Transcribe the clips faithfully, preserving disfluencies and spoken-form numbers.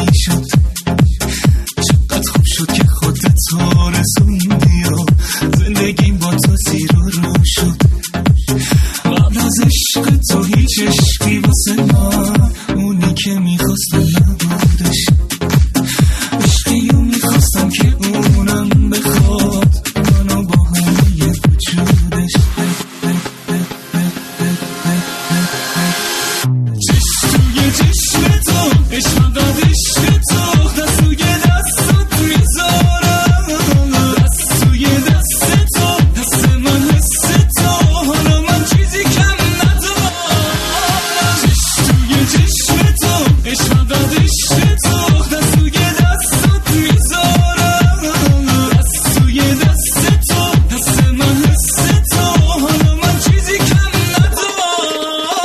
میشد. چقدر خوب شد که خودت تو رسوندی و زندگیم با تو زیر و رو شد. قبل از عشق تو هیچ عشقی واسه من اونی که میخواستم نبودش. عشقی و میخواستم که اونم بخواد منو با همه وجودش. چشم توی چشم تو عشق داد عشق تو دست توی دستت میذارم. دست توی دست تو دست من حس تو حالا من چیزی کم ندارم. چشم توی چشم تو عشق داد عشق تو دست توی دستت میذارم. دست توی دست تو دست من حس تو حالا من چیزی کم ندارم.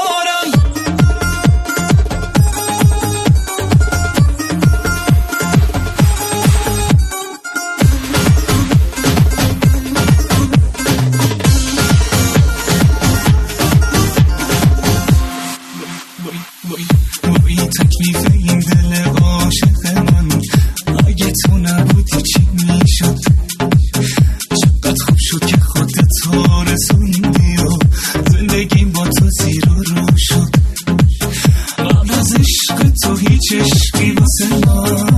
وای تکلیف این دل عاشق من اگه تو نبودی چی میشد. چقدر خوب شد که خودت تو رسوندی و زندگیم با تو زیر و رو شد. قبل از عشق تو هیچ عشقی واسه من